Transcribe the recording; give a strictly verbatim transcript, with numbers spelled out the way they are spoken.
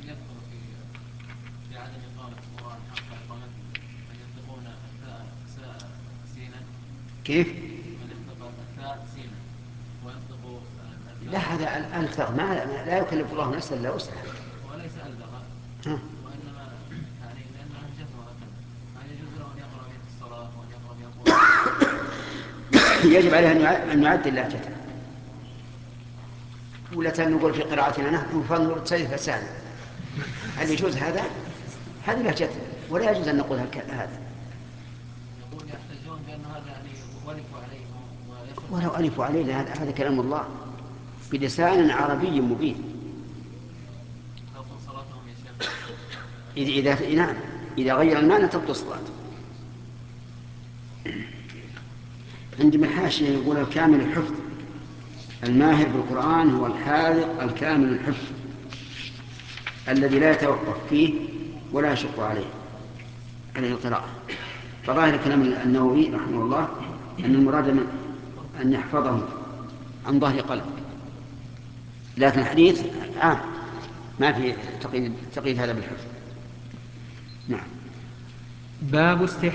يدخل في في عدم إقامة القرآن حق إقامته من ينطقون الثاء ساء سينا. كيف؟ من ينطق الثاء سينا وينطق لا، الثاء. هذا الألفظ ما لا يكلف الله نفسا إلا وسعها. وليس ألدغ، ها. وإنما يعني لأن لهجته هكذا، هل يجوز له أن يقرأ بها في الصلاة وأن يقرأ بها القرآن؟ يجب عليه أن يعدل لهجته، ولا نقول في قراءتنا نحن فانظر سيف سهل، هل يجوز هذا؟ هذه لهجته ولا يجوز أن نقول هذا. يقول يحتجون بأن هذا يعني ولفوا عليهم ويشق ولو عليهم. ألفوا علينا، هذا كلام الله بلسان عربي مبين. تبطل صلاتهم يا شيخ؟ إذا إذا نعم، إذا غير المعنى تبطل صلاته. عندي من حاشية يقول الكامل الحفظ، الماهر بالقرآن هو الحاذق الكامل الحفظ الذي لا يتوقف فيه ولا يشق عليه عليه القراءة. فظاهر كلام النووي رحمه الله أن المراد من أن يحفظه عن ظهر قلب، لكن الحديث عام ما في تقييد, تقييد هذا بالحفظ. نعم. باب استحباب